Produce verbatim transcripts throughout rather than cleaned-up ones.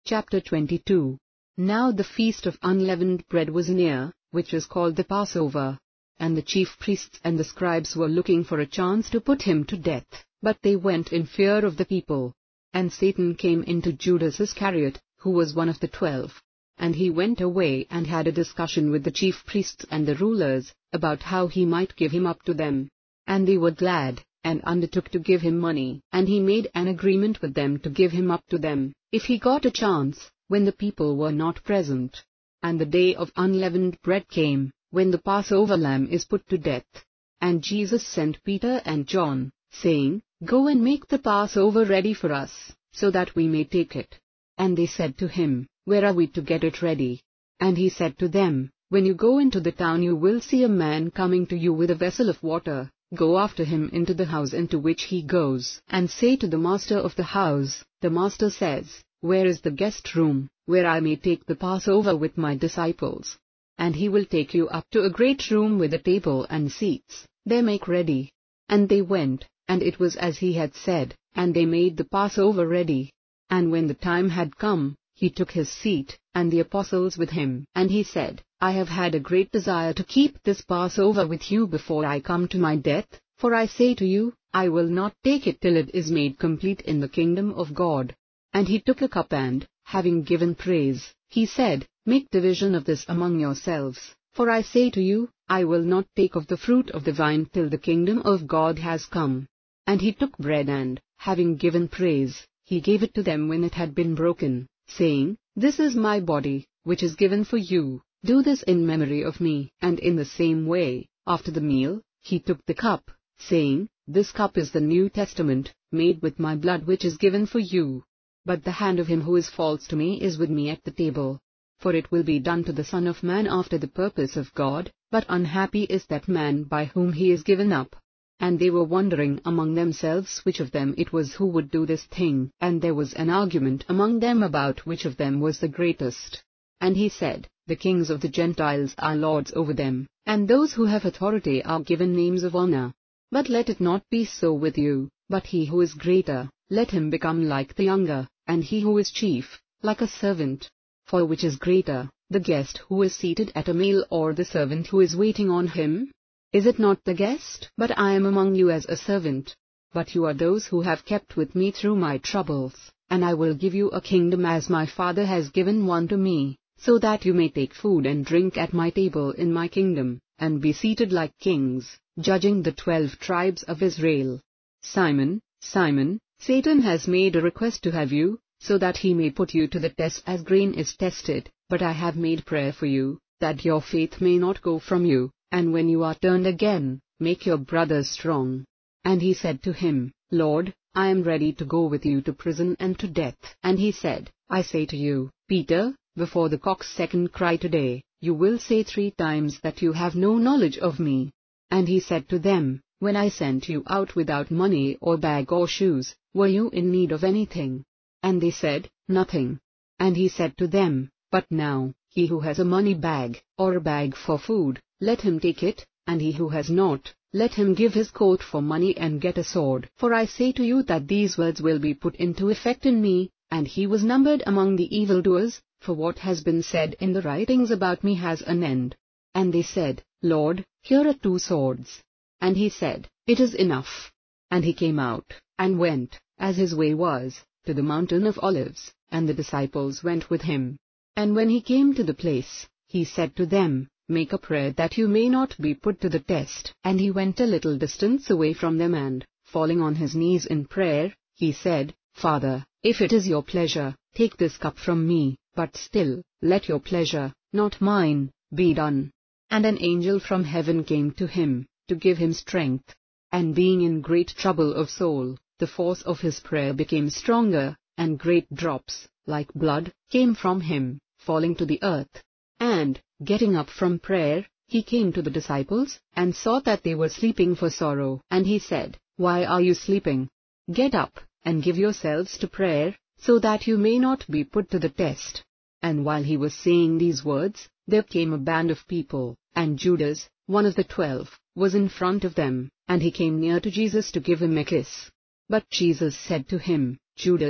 Chapter twenty-two. Now the feast of unleavened bread was near, which is called the Passover. And the chief priests and the scribes were looking for a chance to put him to death, but they went in fear of the people. And Satan came into Judas Iscariot, who was one of the twelve. And he went away and had a discussion with the chief priests and the rulers, about how he might give him up to them. And they were glad, and undertook to give him money, and he made an agreement with them to give him up to them, if he got a chance, when the people were not present. And the day of unleavened bread came, when the Passover lamb is put to death. And Jesus sent Peter and John, saying, Go and make the Passover ready for us, so that we may take it. And they said to him, Where are we to get it ready? And he said to them, When you go into the town you will see a man coming to you with a vessel of water. Go after him into the house into which he goes, and say to the master of the house, The master says, Where is the guest room, where I may take the Passover with my disciples? And he will take you up to a great room with a table and seats. There make ready. And they went, and it was as he had said, and they made the Passover ready. And when the time had come, he took his seat, and the apostles with him, and he said, I have had a great desire to keep this Passover with you before I come to my death, for I say to you, I will not take it till it is made complete in the kingdom of God. And he took a cup and, having given praise, he said, Make division of this among yourselves, for I say to you, I will not take of the fruit of the vine till the kingdom of God has come. And he took bread and, having given praise, he gave it to them when it had been broken, saying, This is my body, which is given for you. Do this in memory of me. And in the same way, after the meal, he took the cup, saying, This cup is the New Testament, made with my blood which is given for you. But the hand of him who is false to me is with me at the table. For it will be done to the Son of Man after the purpose of God, but unhappy is that man by whom he is given up. And they were wondering among themselves which of them it was who would do this thing, and there was an argument among them about which of them was the greatest. And he said, The kings of the Gentiles are lords over them, and those who have authority are given names of honor. But let it not be so with you, but he who is greater, let him become like the younger, and he who is chief, like a servant. For which is greater, the guest who is seated at a meal or the servant who is waiting on him? Is it not the guest? But I am among you as a servant. But you are those who have kept with me through my troubles, and I will give you a kingdom as my Father has given one to me, so that you may take food and drink at my table in my kingdom, and be seated like kings, judging the twelve tribes of Israel. Simon, Simon, Satan has made a request to have you, so that he may put you to the test as grain is tested, but I have made prayer for you, that your faith may not go from you. And when you are turned again, make your brothers strong. And he said to him, Lord, I am ready to go with you to prison and to death. And he said, I say to you, Peter, before the cock's second cry today, you will say three times that you have no knowledge of me. And he said to them, When I sent you out without money or bag or shoes, were you in need of anything? And they said, Nothing. And he said to them, But now, he who has a money bag, or a bag for food, let him take it, and he who has not, let him give his coat for money and get a sword. For I say to you that these words will be put into effect in me. And he was numbered among the evildoers, for what has been said in the writings about me has an end. And they said, Lord, here are two swords. And he said, It is enough. And he came out, and went, as his way was, to the mountain of Olives, and the disciples went with him. And when he came to the place, he said to them, Make a prayer that you may not be put to the test. And he went a little distance away from them and, falling on his knees in prayer, he said, Father, if it is your pleasure, take this cup from me, but still, let your pleasure, not mine, be done. And an angel from heaven came to him, to give him strength. And being in great trouble of soul, the force of his prayer became stronger, and great drops, like blood, came from him, falling to the earth. And, getting up from prayer, he came to the disciples, and saw that they were sleeping for sorrow. And he said, Why are you sleeping? Get up, and give yourselves to prayer, so that you may not be put to the test. And while he was saying these words, there came a band of people, and Judas, one of the twelve, was in front of them, and he came near to Jesus to give him a kiss. But Jesus said to him, Judas,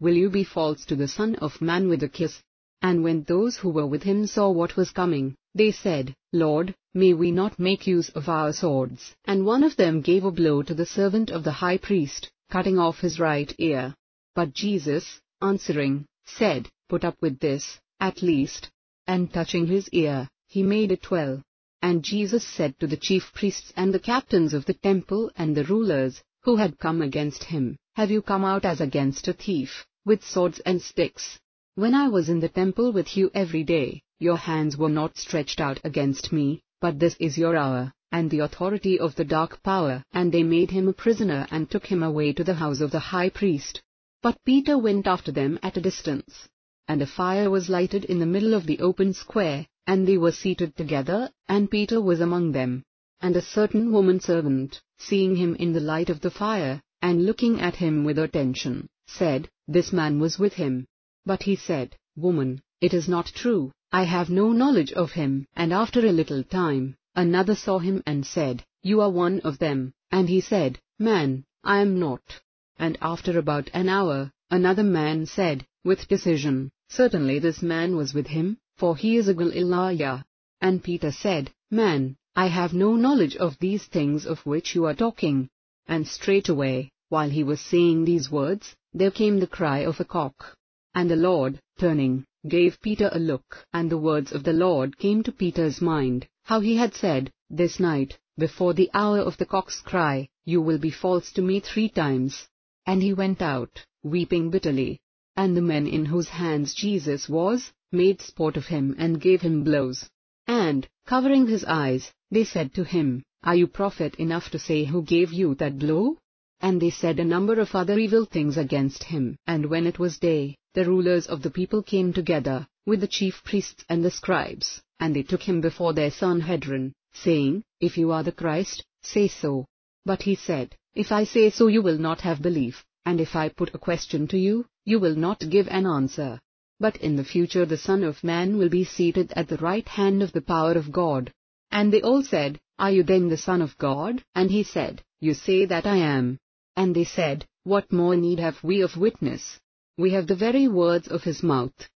will you be false to the Son of Man with a kiss? And when those who were with him saw what was coming, they said, Lord, may we not make use of our swords? And one of them gave a blow to the servant of the high priest, cutting off his right ear. But Jesus, answering, said, Put up with this, at least. And touching his ear, he made it well. And Jesus said to the chief priests and the captains of the temple and the rulers, who had come against him, Have you come out as against a thief, with swords and sticks? When I was in the temple with you every day, your hands were not stretched out against me, but this is your hour, and the authority of the dark power. And they made him a prisoner and took him away to the house of the high priest. But Peter went after them at a distance. And a fire was lighted in the middle of the open square, and they were seated together, and Peter was among them. And a certain woman servant, seeing him in the light of the fire, and looking at him with attention, said, This man was with him. But he said, Woman, it is not true, I have no knowledge of him. And after a little time, another saw him and said, You are one of them. And he said, Man, I am not. And after about an hour, another man said, with decision, Certainly this man was with him, for he is a Galilean. And Peter said, Man, I have no knowledge of these things of which you are talking. And straightway, while he was saying these words, there came the cry of a cock. And the Lord, turning, gave Peter a look. And the words of the Lord came to Peter's mind, how he had said, This night, before the hour of the cock's cry, you will be false to me three times. And he went out, weeping bitterly. And the men in whose hands Jesus was, made sport of him and gave him blows. And, covering his eyes, they said to him, Are you prophet enough to say who gave you that blow? And they said a number of other evil things against him. And when it was day, the rulers of the people came together, with the chief priests and the scribes, and they took him before their Sanhedrin, saying, If you are the Christ, say so. But he said, If I say so you will not have belief, and if I put a question to you, you will not give an answer. But in the future the Son of Man will be seated at the right hand of the power of God. And they all said, Are you then the Son of God? And he said, You say that I am. And they said, What more need have we of witness? We have the very words of his mouth.